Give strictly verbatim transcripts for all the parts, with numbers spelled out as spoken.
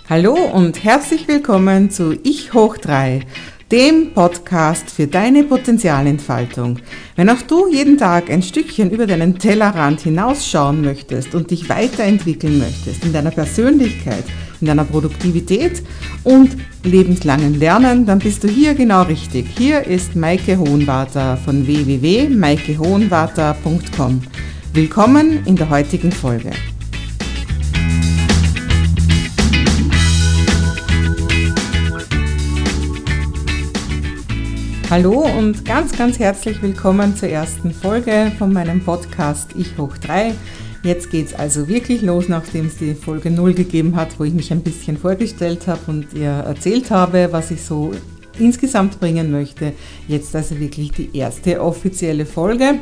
Hallo und herzlich willkommen zu Ich hoch drei, dem Podcast für deine Potenzialentfaltung. Wenn auch du jeden Tag ein Stückchen über deinen Tellerrand hinausschauen möchtest und dich weiterentwickeln möchtest in deiner Persönlichkeit, in deiner Produktivität und lebenslangen Lernen, dann bist du hier genau richtig. Hier ist Maike Hohenwarter von w w w punkt maike hohenwarter punkt com. Willkommen in der heutigen Folge. Hallo und ganz, ganz herzlich willkommen zur ersten Folge von meinem Podcast Ich hoch drei. Jetzt geht's also wirklich los, nachdem es die Folge null gegeben hat, wo ich mich ein bisschen vorgestellt habe und ihr erzählt habe, was ich so insgesamt bringen möchte. Jetzt also wirklich die erste offizielle Folge.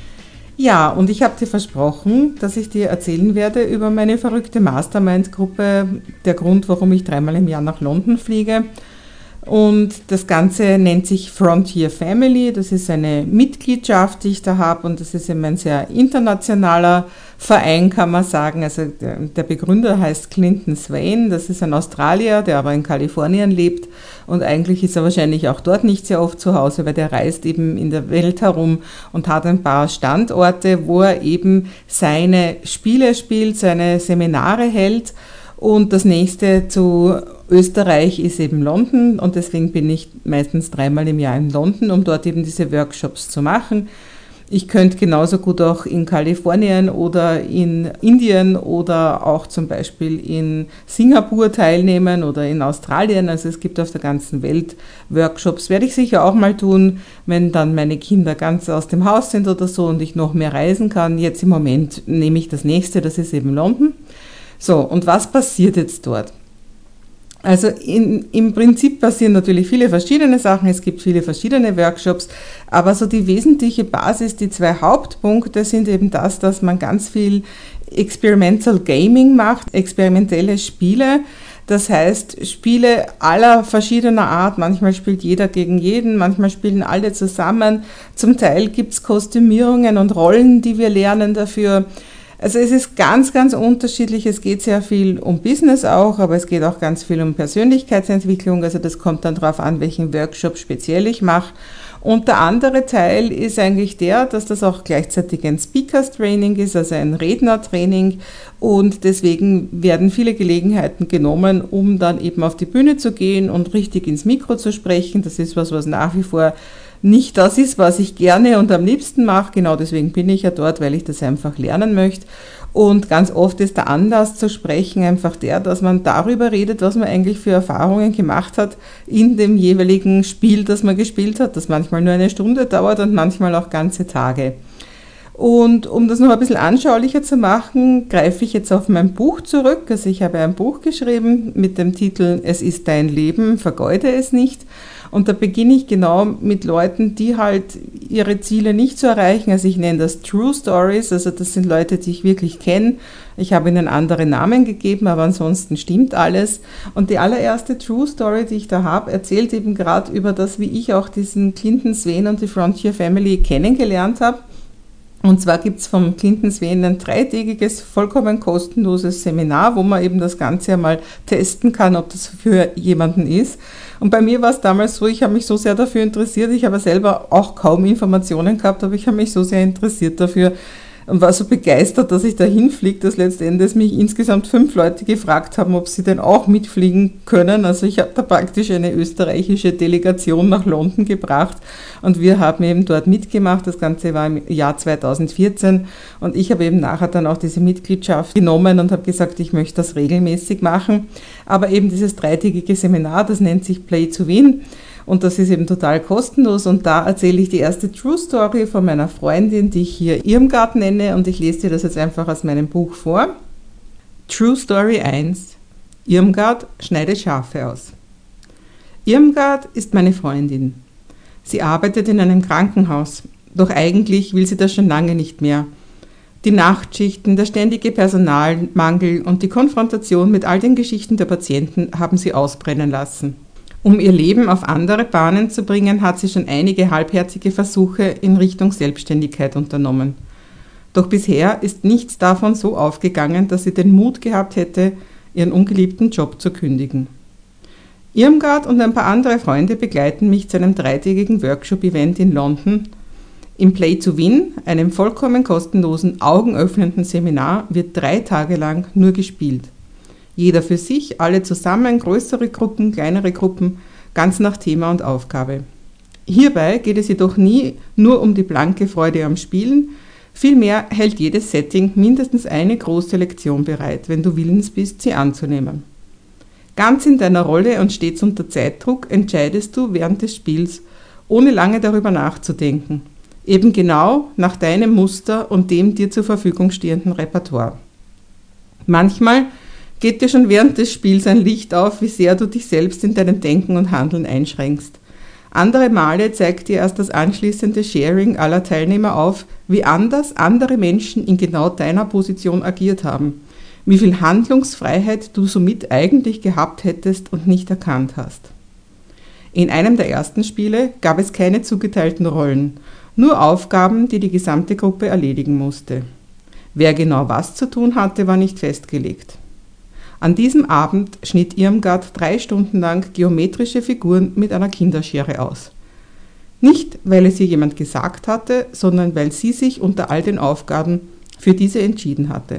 Ja, und ich habe dir versprochen, dass ich dir erzählen werde über meine verrückte Mastermind-Gruppe, der Grund, warum ich dreimal im Jahr nach London fliege. Und das Ganze nennt sich Frontier Family. Das ist eine Mitgliedschaft, die ich da habe, und das ist eben ein sehr internationaler Verein, kann man sagen. Also der, der Begründer heißt Clinton Swain. Das ist ein Australier, der aber in Kalifornien lebt, und eigentlich ist er wahrscheinlich auch dort nicht sehr oft zu Hause, weil der reist eben in der Welt herum und hat ein paar Standorte, wo er eben seine Spiele spielt, seine Seminare hält. Und das nächste zu Österreich ist eben London, und deswegen bin ich meistens dreimal im Jahr in London, um dort eben diese Workshops zu machen. Ich könnte genauso gut auch in Kalifornien oder in Indien oder auch zum Beispiel in Singapur teilnehmen oder in Australien. Also es gibt auf der ganzen Welt Workshops. Werde ich sicher auch mal tun, wenn dann meine Kinder ganz aus dem Haus sind oder so und ich noch mehr reisen kann. Jetzt im Moment nehme ich das nächste, das ist eben London. So, und was passiert jetzt dort? Also in, im Prinzip passieren natürlich viele verschiedene Sachen, es gibt viele verschiedene Workshops, aber so die wesentliche Basis, die zwei Hauptpunkte sind eben das, dass man ganz viel Experimental Gaming macht, experimentelle Spiele. Das heißt, Spiele aller verschiedener Art, manchmal spielt jeder gegen jeden, manchmal spielen alle zusammen, zum Teil gibt es Kostümierungen und Rollen, die wir lernen dafür. Also es ist ganz, ganz unterschiedlich. Es geht sehr viel um Business auch, aber es geht auch ganz viel um Persönlichkeitsentwicklung. Also das kommt dann darauf an, welchen Workshop speziell ich mache. Und der andere Teil ist eigentlich der, dass das auch gleichzeitig ein Speakers Training ist, also ein Rednertraining. Und deswegen werden viele Gelegenheiten genommen, um dann eben auf die Bühne zu gehen und richtig ins Mikro zu sprechen. Das ist was, was nach wie vor nicht das ist, was ich gerne und am liebsten mache. Genau deswegen bin ich ja dort, weil ich das einfach lernen möchte. Und ganz oft ist der Anlass zu sprechen einfach der, dass man darüber redet, was man eigentlich für Erfahrungen gemacht hat in dem jeweiligen Spiel, das man gespielt hat, das manchmal nur eine Stunde dauert und manchmal auch ganze Tage. Und um das noch ein bisschen anschaulicher zu machen, greife ich jetzt auf mein Buch zurück. Also ich habe ein Buch geschrieben mit dem Titel Es ist dein Leben, vergeude es nicht. Und da beginne ich genau mit Leuten, die halt ihre Ziele nicht so erreichen. Also ich nenne das True Stories, also das sind Leute, die ich wirklich kenne. Ich habe ihnen andere Namen gegeben, aber ansonsten stimmt alles. Und die allererste True Story, die ich da habe, erzählt eben gerade über das, wie ich auch diesen Clinton Swain und die Frontier Family kennengelernt habe. Und zwar gibt es vom Clinton Swain ein dreitägiges, vollkommen kostenloses Seminar, wo man eben das Ganze einmal testen kann, ob das für jemanden ist. Und bei mir war es damals so, ich habe mich so sehr dafür interessiert, ich habe selber auch kaum Informationen gehabt, aber ich habe mich so sehr interessiert dafür und war so begeistert, dass ich da hinfliege, dass letztendlich mich insgesamt fünf Leute gefragt haben, ob sie denn auch mitfliegen können. Also ich habe da praktisch eine österreichische Delegation nach London gebracht und wir haben eben dort mitgemacht. Das Ganze war im Jahr zweitausendvierzehn und ich habe eben nachher dann auch diese Mitgliedschaft genommen und habe gesagt, ich möchte das regelmäßig machen. Aber eben dieses dreitägige Seminar, das nennt sich Play to Win. Und das ist eben total kostenlos, und da erzähle ich die erste True Story von meiner Freundin, die ich hier Irmgard nenne, und ich lese dir das jetzt einfach aus meinem Buch vor. True Story eins. Irmgard schneidet Schafe aus. Irmgard ist meine Freundin. Sie arbeitet in einem Krankenhaus, doch eigentlich will sie das schon lange nicht mehr. Die Nachtschichten, der ständige Personalmangel und die Konfrontation mit all den Geschichten der Patienten haben sie ausbrennen lassen. Um ihr Leben auf andere Bahnen zu bringen, hat sie schon einige halbherzige Versuche in Richtung Selbstständigkeit unternommen. Doch bisher ist nichts davon so aufgegangen, dass sie den Mut gehabt hätte, ihren ungeliebten Job zu kündigen. Irmgard und ein paar andere Freunde begleiten mich zu einem dreitägigen Workshop-Event in London. Im Play to Win, einem vollkommen kostenlosen, augenöffnenden Seminar, wird drei Tage lang nur gespielt. Jeder für sich, alle zusammen, größere Gruppen, kleinere Gruppen, ganz nach Thema und Aufgabe. Hierbei geht es jedoch nie nur um die blanke Freude am Spielen, vielmehr hält jedes Setting mindestens eine große Lektion bereit, wenn du willens bist, sie anzunehmen. Ganz in deiner Rolle und stets unter Zeitdruck entscheidest du während des Spiels, ohne lange darüber nachzudenken, eben genau nach deinem Muster und dem dir zur Verfügung stehenden Repertoire. Manchmal geht dir schon während des Spiels ein Licht auf, wie sehr du dich selbst in deinem Denken und Handeln einschränkst. Andere Male zeigt dir erst das anschließende Sharing aller Teilnehmer auf, wie anders andere Menschen in genau deiner Position agiert haben, wie viel Handlungsfreiheit du somit eigentlich gehabt hättest und nicht erkannt hast. In einem der ersten Spiele gab es keine zugeteilten Rollen, nur Aufgaben, die die gesamte Gruppe erledigen musste. Wer genau was zu tun hatte, war nicht festgelegt. An diesem Abend schnitt Irmgard drei Stunden lang geometrische Figuren mit einer Kinderschere aus. Nicht, weil es ihr jemand gesagt hatte, sondern weil sie sich unter all den Aufgaben für diese entschieden hatte.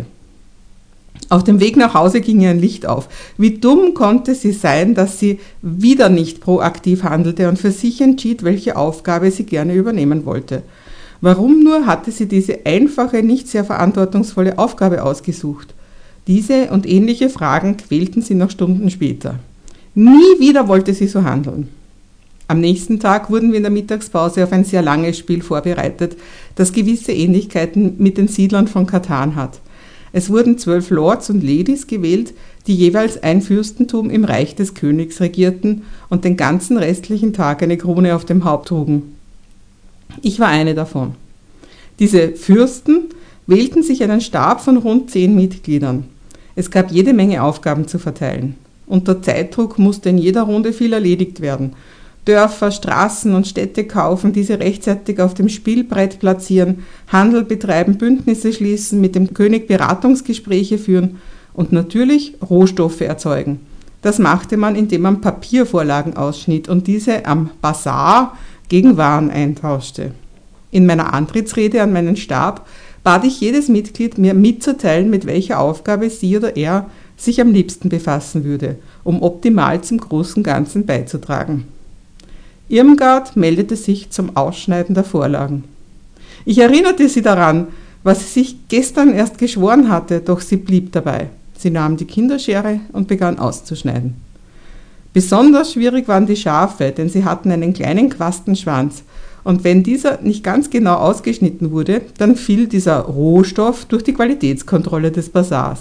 Auf dem Weg nach Hause ging ihr ein Licht auf. Wie dumm konnte sie sein, dass sie wieder nicht proaktiv handelte und für sich entschied, welche Aufgabe sie gerne übernehmen wollte. Warum nur hatte sie diese einfache, nicht sehr verantwortungsvolle Aufgabe ausgesucht? Diese und ähnliche Fragen quälten sie noch Stunden später. Nie wieder wollte sie so handeln. Am nächsten Tag wurden wir in der Mittagspause auf ein sehr langes Spiel vorbereitet, das gewisse Ähnlichkeiten mit den Siedlern von Katan hat. Es wurden zwölf Lords und Ladies gewählt, die jeweils ein Fürstentum im Reich des Königs regierten und den ganzen restlichen Tag eine Krone auf dem Haupt trugen. Ich war eine davon. Diese Fürsten wählten sich einen Stab von rund zehn Mitgliedern. Es gab jede Menge Aufgaben zu verteilen. Unter Zeitdruck musste in jeder Runde viel erledigt werden. Dörfer, Straßen und Städte kaufen, diese rechtzeitig auf dem Spielbrett platzieren, Handel betreiben, Bündnisse schließen, mit dem König Beratungsgespräche führen und natürlich Rohstoffe erzeugen. Das machte man, indem man Papiervorlagen ausschnitt und diese am Bazar gegen Waren eintauschte. In meiner Antrittsrede an meinen Stab bat ich jedes Mitglied, mir mitzuteilen, mit welcher Aufgabe sie oder er sich am liebsten befassen würde, um optimal zum großen Ganzen beizutragen. Irmgard meldete sich zum Ausschneiden der Vorlagen. Ich erinnerte sie daran, was sie sich gestern erst geschworen hatte, doch sie blieb dabei. Sie nahm die Kinderschere und begann auszuschneiden. Besonders schwierig waren die Schafe, denn sie hatten einen kleinen Quastenschwanz, und wenn dieser nicht ganz genau ausgeschnitten wurde, dann fiel dieser Rohstoff durch die Qualitätskontrolle des Bazars.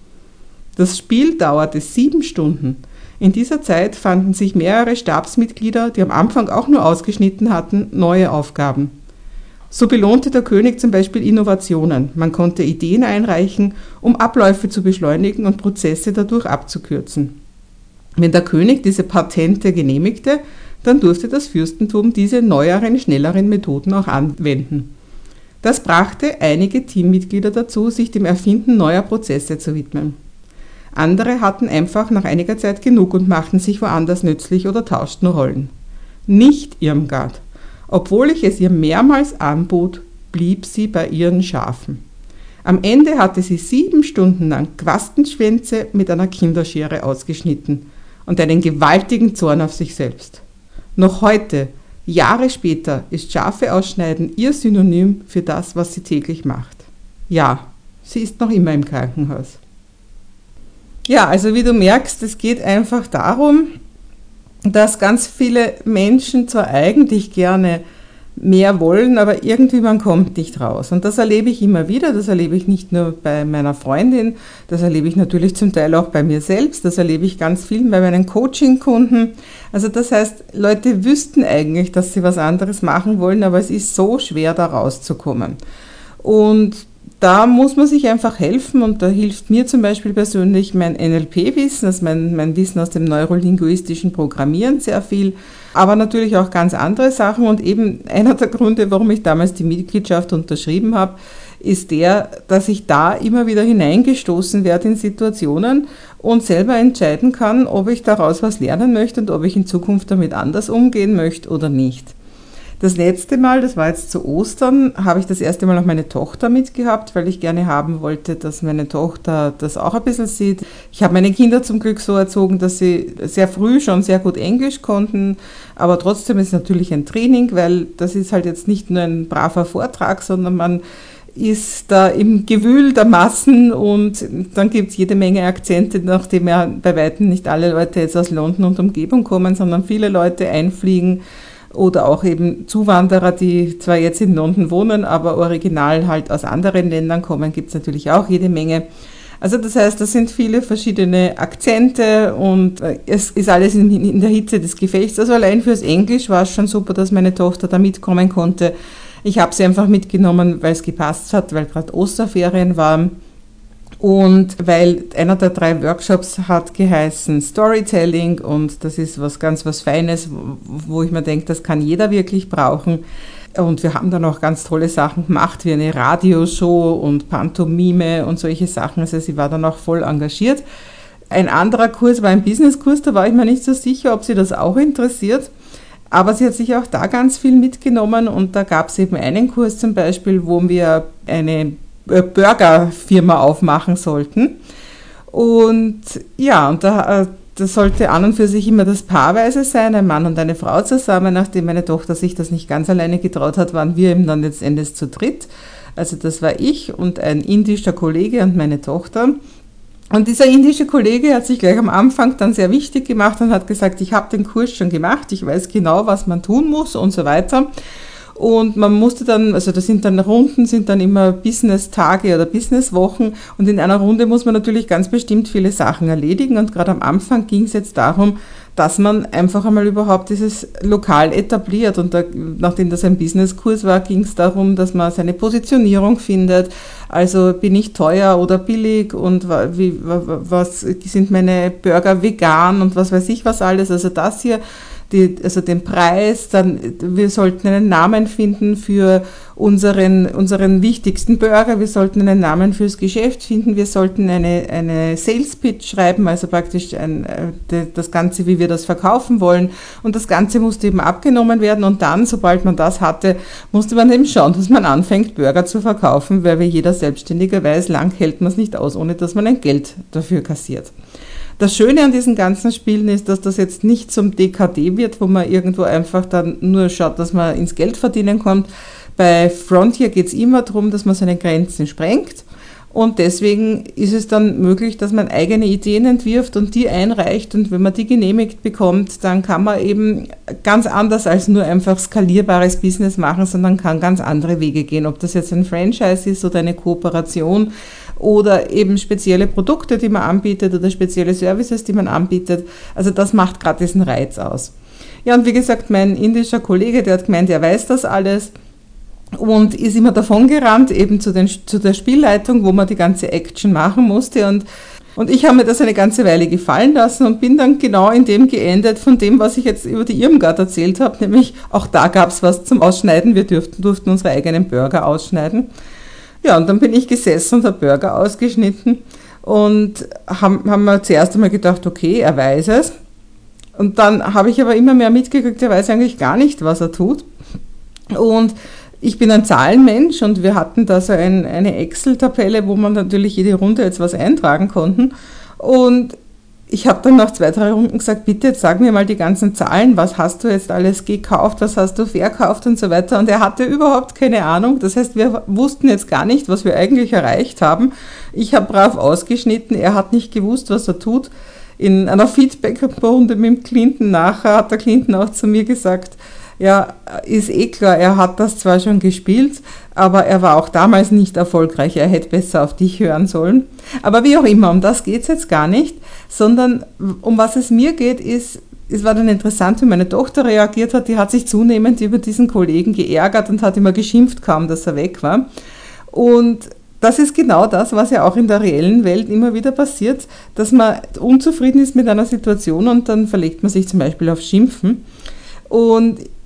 Das Spiel dauerte sieben Stunden. In dieser Zeit fanden sich mehrere Stabsmitglieder, die am Anfang auch nur ausgeschnitten hatten, neue Aufgaben. So belohnte der König zum Beispiel Innovationen. Man konnte Ideen einreichen, um Abläufe zu beschleunigen und Prozesse dadurch abzukürzen. Wenn der König diese Patente genehmigte, dann durfte das Fürstentum diese neueren, schnelleren Methoden auch anwenden. Das brachte einige Teammitglieder dazu, sich dem Erfinden neuer Prozesse zu widmen. Andere hatten einfach nach einiger Zeit genug und machten sich woanders nützlich oder tauschten Rollen. Nicht Irmgard. Obwohl ich es ihr mehrmals anbot, blieb sie bei ihren Schafen. Am Ende hatte sie sieben Stunden lang Quastenschwänze mit einer Kinderschere ausgeschnitten und einen gewaltigen Zorn auf sich selbst. Noch heute, Jahre später, ist Schafe ausschneiden ihr Synonym für das, was sie täglich macht. Ja, sie ist noch immer im Krankenhaus. Ja, also wie du merkst, es geht einfach darum, dass ganz viele Menschen zwar eigentlich gerne mehr wollen, aber irgendwie man kommt nicht raus. Und das erlebe ich immer wieder, das erlebe ich nicht nur bei meiner Freundin, das erlebe ich natürlich zum Teil auch bei mir selbst, das erlebe ich ganz viel bei meinen Coaching-Kunden. Also das heißt, Leute wüssten eigentlich, dass sie was anderes machen wollen, aber es ist so schwer, da rauszukommen. Und da muss man sich einfach helfen und da hilft mir zum Beispiel persönlich mein N L P-Wissen, also mein, mein Wissen aus dem neurolinguistischen Programmieren sehr viel, aber natürlich auch ganz andere Sachen und eben einer der Gründe, warum ich damals die Mitgliedschaft unterschrieben habe, ist der, dass ich da immer wieder hineingestoßen werde in Situationen und selber entscheiden kann, ob ich daraus was lernen möchte und ob ich in Zukunft damit anders umgehen möchte oder nicht. Das letzte Mal, das war jetzt zu Ostern, habe ich das erste Mal auch meine Tochter mitgehabt, weil ich gerne haben wollte, dass meine Tochter das auch ein bisschen sieht. Ich habe meine Kinder zum Glück so erzogen, dass sie sehr früh schon sehr gut Englisch konnten, aber trotzdem ist es natürlich ein Training, weil das ist halt jetzt nicht nur ein braver Vortrag, sondern man ist da im Gewühl der Massen und dann gibt es jede Menge Akzente, nachdem ja bei weitem nicht alle Leute jetzt aus London und Umgebung kommen, sondern viele Leute einfliegen. Oder auch eben Zuwanderer, die zwar jetzt in London wohnen, aber original halt aus anderen Ländern kommen, gibt es natürlich auch jede Menge. Also das heißt, das sind viele verschiedene Akzente und es ist alles in, in der Hitze des Gefechts. Also allein fürs Englisch war es schon super, dass meine Tochter da mitkommen konnte. Ich habe sie einfach mitgenommen, weil es gepasst hat, weil gerade Osterferien waren. Und weil einer der drei Workshops hat geheißen Storytelling und das ist was ganz was Feines, wo ich mir denke, das kann jeder wirklich brauchen. Und wir haben dann auch ganz tolle Sachen gemacht, wie eine Radioshow und Pantomime und solche Sachen. Also sie war dann auch voll engagiert. Ein anderer Kurs war ein Businesskurs, da war ich mir nicht so sicher, ob sie das auch interessiert. Aber sie hat sich auch da ganz viel mitgenommen und da gab es eben einen Kurs zum Beispiel, wo wir eine Burgerfirma aufmachen sollten. Und ja, und da, das sollte an und für sich immer das Paarweise sein, ein Mann und eine Frau zusammen. Nachdem meine Tochter sich das nicht ganz alleine getraut hat, waren wir eben dann letztendlich zu dritt. Also das war ich und ein indischer Kollege und meine Tochter. Und dieser indische Kollege hat sich gleich am Anfang dann sehr wichtig gemacht und hat gesagt, ich habe den Kurs schon gemacht, ich weiß genau, was man tun muss und so weiter. Und man musste dann, also das sind dann Runden, sind dann immer Business-Tage oder Business-Wochen und in einer Runde muss man natürlich ganz bestimmt viele Sachen erledigen und gerade am Anfang ging es jetzt darum, dass man einfach einmal überhaupt dieses Lokal etabliert und da, nachdem das ein Businesskurs war, ging es darum, dass man seine Positionierung findet, also bin ich teuer oder billig und wie, was sind meine Burger vegan und was weiß ich was alles, also das hier, die, also den Preis, dann wir sollten einen Namen finden für unseren, unseren wichtigsten Burger, wir sollten einen Namen fürs Geschäft finden, wir sollten eine, eine Sales Pitch schreiben, also praktisch ein, das Ganze, wie wir das verkaufen wollen und das Ganze musste eben abgenommen werden und dann, sobald man das hatte, musste man eben schauen, dass man anfängt, Burger zu verkaufen, weil wie jeder Selbstständige weiß, lang hält man es nicht aus, ohne dass man ein Geld dafür kassiert. Das Schöne an diesen ganzen Spielen ist, dass das jetzt nicht zum D K D wird, wo man irgendwo einfach dann nur schaut, dass man ins Geld verdienen kommt. Bei Frontier geht es immer darum, dass man seine Grenzen sprengt und deswegen ist es dann möglich, dass man eigene Ideen entwirft und die einreicht und wenn man die genehmigt bekommt, dann kann man eben ganz anders als nur einfach skalierbares Business machen, sondern kann ganz andere Wege gehen, ob das jetzt ein Franchise ist oder eine Kooperation oder eben spezielle Produkte, die man anbietet oder spezielle Services, die man anbietet. Also das macht gerade diesen Reiz aus. Ja, und wie gesagt, mein indischer Kollege, der hat gemeint, er weiß das alles und ist immer davon gerannt, eben zu, den, zu der Spielleitung, wo man die ganze Action machen musste und Und ich habe mir das eine ganze Weile gefallen lassen und bin dann genau in dem geendet, von dem, was ich jetzt über die Irmgard erzählt habe, nämlich auch da gab es was zum Ausschneiden, wir dürften, durften unsere eigenen Burger ausschneiden. Ja, und dann bin ich gesessen und habe Burger ausgeschnitten und haben, haben wir zuerst einmal gedacht, okay, er weiß es. Und dann habe ich aber immer mehr mitgekriegt, er weiß eigentlich gar nicht, was er tut. Und ich bin ein Zahlenmensch und wir hatten da so ein, eine Excel-Tabelle, wo man natürlich jede Runde jetzt was eintragen konnten. Und ich habe dann nach zwei, drei Runden gesagt, bitte jetzt sag mir mal die ganzen Zahlen, was hast du jetzt alles gekauft, was hast du verkauft und so weiter. Und er hatte überhaupt keine Ahnung. Das heißt, wir wussten jetzt gar nicht, was wir eigentlich erreicht haben. Ich habe brav ausgeschnitten, er hat nicht gewusst, was er tut. In einer Feedback-Runde mit dem Clinton nachher hat der Clinton auch zu mir gesagt, ja, ist eh klar, er hat das zwar schon gespielt, aber er war auch damals nicht erfolgreich, er hätte besser auf dich hören sollen. Aber wie auch immer, um das geht es jetzt gar nicht, sondern um was es mir geht, ist, es war dann interessant, wie meine Tochter reagiert hat, die hat sich zunehmend über diesen Kollegen geärgert und hat immer geschimpft kaum, dass er weg war. Und das ist genau das, was ja auch in der reellen Welt immer wieder passiert, dass man unzufrieden ist mit einer Situation und dann verlegt man sich zum Beispiel auf Schimpfen. Und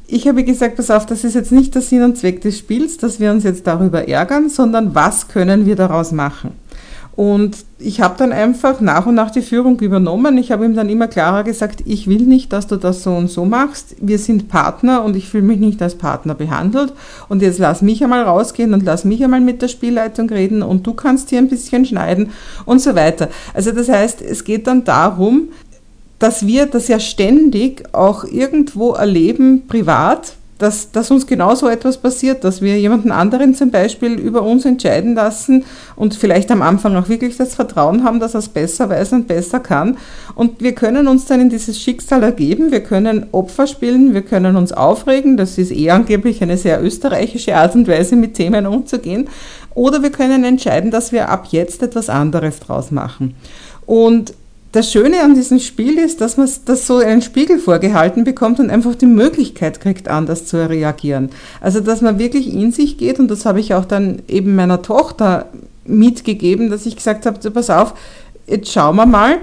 ich habe gesagt, pass auf, das ist jetzt nicht der Sinn und Zweck des Spiels, dass wir uns jetzt darüber ärgern, sondern was können wir daraus machen? Und ich habe dann einfach nach und nach die Führung übernommen. Ich habe ihm dann immer klarer gesagt, ich will nicht, dass du das so und so machst. Wir sind Partner und ich fühle mich nicht als Partner behandelt. Und jetzt lass mich einmal rausgehen und lass mich einmal mit der Spielleitung reden und du kannst hier ein bisschen schneiden und so weiter. Also das heißt, es geht dann darum, dass wir das ja ständig auch irgendwo erleben, privat, dass, dass uns genau so etwas passiert, dass wir jemanden anderen zum Beispiel über uns entscheiden lassen und vielleicht am Anfang auch wirklich das Vertrauen haben, dass er es besser weiß und besser kann. Und wir können uns dann in dieses Schicksal ergeben, wir können Opfer spielen, wir können uns aufregen, das ist eh angeblich eine sehr österreichische Art und Weise, mit Themen umzugehen. Oder wir können entscheiden, dass wir ab jetzt etwas anderes draus machen. Und das Schöne an diesem Spiel ist, dass man das so einen Spiegel vorgehalten bekommt und einfach die Möglichkeit kriegt, anders zu reagieren. Also, dass man wirklich in sich geht, und das habe ich auch dann eben meiner Tochter mitgegeben, dass ich gesagt habe, pass auf, jetzt schauen wir mal,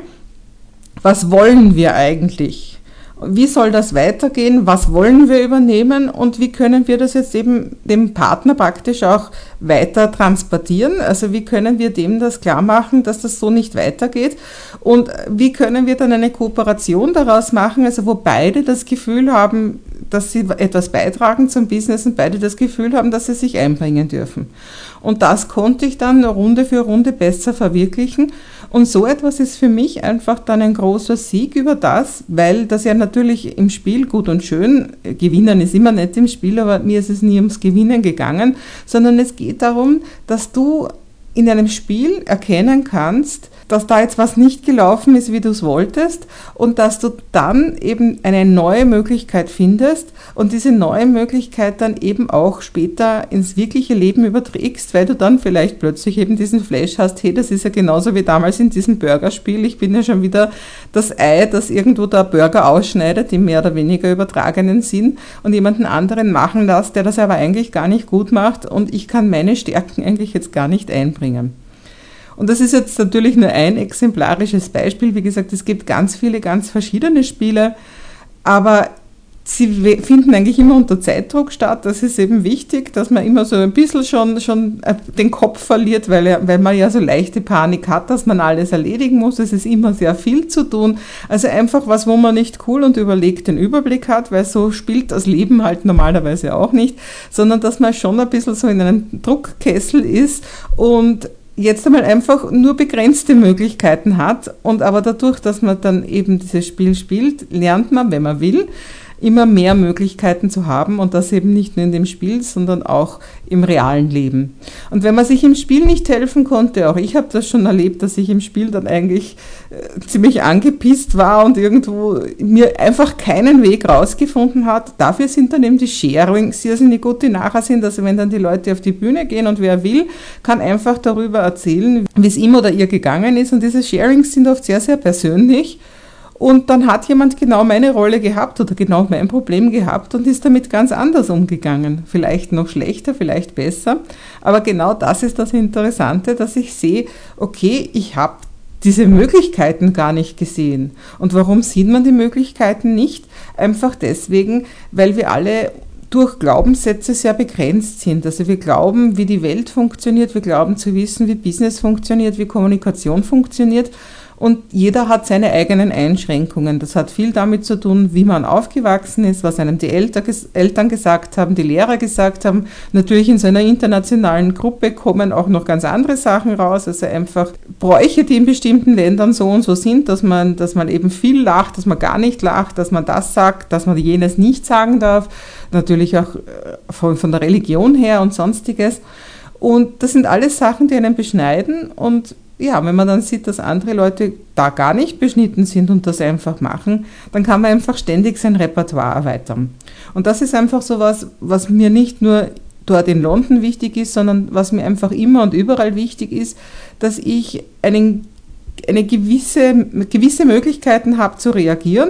was wollen wir eigentlich? Wie soll das weitergehen? Was wollen wir übernehmen? Und wie können wir das jetzt eben dem Partner praktisch auch weiter transportieren? Also wie können wir dem das klar machen, dass das so nicht weitergeht? Und wie können wir dann eine Kooperation daraus machen, also wo beide das Gefühl haben, dass sie etwas beitragen zum Business und beide das Gefühl haben, dass sie sich einbringen dürfen. Und das konnte ich dann Runde für Runde besser verwirklichen. Und so etwas ist für mich einfach dann ein großer Sieg über das, weil das ja natürlich im Spiel gut und schön, gewinnen ist immer nett im Spiel, aber mir ist es nie ums Gewinnen gegangen, sondern es geht darum, dass du in einem Spiel erkennen kannst, dass da jetzt was nicht gelaufen ist, wie du es wolltest, und dass du dann eben eine neue Möglichkeit findest und diese neue Möglichkeit dann eben auch später ins wirkliche Leben überträgst, weil du dann vielleicht plötzlich eben diesen Flash hast, hey, das ist ja genauso wie damals in diesem Burgerspiel, ich bin ja schon wieder das Ei, das irgendwo der Burger ausschneidet, im mehr oder weniger übertragenen Sinn, und jemanden anderen machen lässt, der das aber eigentlich gar nicht gut macht, und ich kann meine Stärken eigentlich jetzt gar nicht einbringen. Und das ist jetzt natürlich nur ein exemplarisches Beispiel. Wie gesagt, es gibt ganz viele, ganz verschiedene Spiele, aber sie finden eigentlich immer unter Zeitdruck statt. Das ist eben wichtig, dass man immer so ein bisschen schon, schon den Kopf verliert, weil, er, weil man ja so leichte Panik hat, dass man alles erledigen muss. Es ist immer sehr viel zu tun. Also einfach was, wo man nicht cool und überlegt den Überblick hat, weil so spielt das Leben halt normalerweise auch nicht, sondern dass man schon ein bisschen so in einem Druckkessel ist und jetzt einmal einfach nur begrenzte Möglichkeiten hat, und aber dadurch, dass man dann eben dieses Spiel spielt, lernt man, wenn man will, immer mehr Möglichkeiten zu haben, und das eben nicht nur in dem Spiel, sondern auch im realen Leben. Und wenn man sich im Spiel nicht helfen konnte, auch ich habe das schon erlebt, dass ich im Spiel dann eigentlich äh, ziemlich angepisst war und irgendwo mir einfach keinen Weg rausgefunden hat. Dafür sind dann eben die Sharings irrsinnig gut, die nachher sind. Also wenn dann die Leute auf die Bühne gehen und wer will, kann einfach darüber erzählen, wie es ihm oder ihr gegangen ist, und diese Sharings sind oft sehr, sehr persönlich. Und dann hat jemand genau meine Rolle gehabt oder genau mein Problem gehabt und ist damit ganz anders umgegangen. Vielleicht noch schlechter, vielleicht besser. Aber genau das ist das Interessante, dass ich sehe, okay, ich habe diese Möglichkeiten gar nicht gesehen. Und warum sieht man die Möglichkeiten nicht? Einfach deswegen, weil wir alle durch Glaubenssätze sehr begrenzt sind. Also wir glauben, wie die Welt funktioniert, wir glauben zu wissen, wie Business funktioniert, wie Kommunikation funktioniert. Und jeder hat seine eigenen Einschränkungen. Das hat viel damit zu tun, wie man aufgewachsen ist, was einem die Eltern gesagt haben, die Lehrer gesagt haben. Natürlich in so einer internationalen Gruppe kommen auch noch ganz andere Sachen raus. Also einfach Bräuche, die in bestimmten Ländern so und so sind, dass man, dass man eben viel lacht, dass man gar nicht lacht, dass man das sagt, dass man jenes nicht sagen darf. Natürlich auch von, von der Religion her und sonstiges. Und das sind alles Sachen, die einen beschneiden, und ja, wenn man dann sieht, dass andere Leute da gar nicht beschnitten sind und das einfach machen, dann kann man einfach ständig sein Repertoire erweitern. Und das ist einfach so was, was mir nicht nur dort in London wichtig ist, sondern was mir einfach immer und überall wichtig ist, dass ich einen, eine gewisse, gewisse Möglichkeiten habe zu reagieren,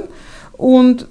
und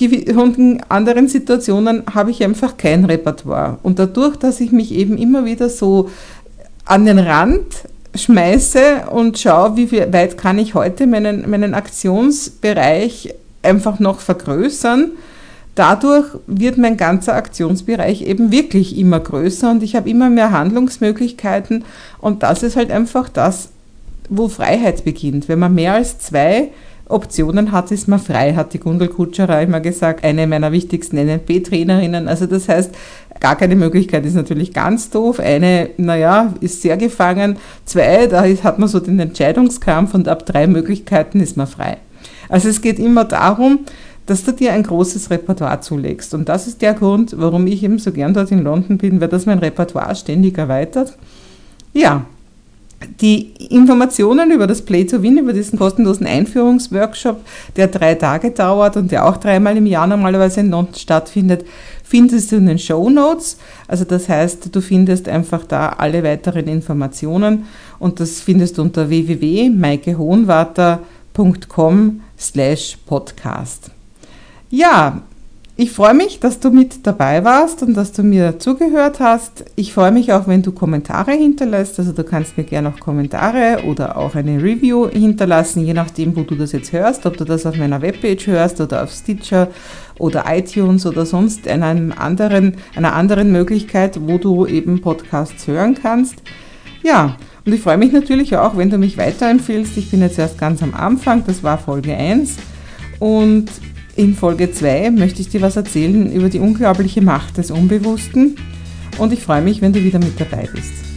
in anderen Situationen habe ich einfach kein Repertoire. Und dadurch, dass ich mich eben immer wieder so an den Rand schmeiße und schaue, wie weit kann ich heute meinen, meinen Aktionsbereich einfach noch vergrößern, Dadurch wird mein ganzer Aktionsbereich eben wirklich immer größer und ich habe immer mehr Handlungsmöglichkeiten und das ist halt einfach das, wo Freiheit beginnt. Wenn man mehr als zwei Optionen hat, ist man frei, hat die Gundel Kutscherer immer gesagt, eine meiner wichtigsten N L P-Trainerinnen. Also das heißt, gar keine Möglichkeit ist natürlich ganz doof. Eine, naja, ist sehr gefangen. Zwei, da hat man so den Entscheidungskampf und ab drei Möglichkeiten ist man frei. Also es geht immer darum, dass du dir ein großes Repertoire zulegst. Und das ist der Grund, warum ich eben so gern dort in London bin, weil das mein Repertoire ständig erweitert. Ja, die Informationen über das Play to Win, über diesen kostenlosen Einführungsworkshop, der drei Tage dauert und der auch dreimal im Jahr normalerweise in London stattfindet, findest du in den Shownotes. Also das heißt, du findest einfach da alle weiteren Informationen und das findest du unter w w w punkt maike hohenwarter punkt com slash podcast. Ja, ich freue mich, dass du mit dabei warst und dass du mir zugehört hast. Ich freue mich auch, wenn du Kommentare hinterlässt. Also du kannst mir gerne auch Kommentare oder auch eine Review hinterlassen, je nachdem, wo du das jetzt hörst, ob du das auf meiner Webpage hörst oder auf Stitcher oder iTunes oder sonst einem anderen, einer anderen Möglichkeit, wo du eben Podcasts hören kannst. Ja, und ich freue mich natürlich auch, wenn du mich weiterempfiehlst. Ich bin jetzt erst ganz am Anfang, das war Folge eins und in Folge zwei möchte ich dir was erzählen über die unglaubliche Macht des Unbewussten und ich freue mich, wenn du wieder mit dabei bist.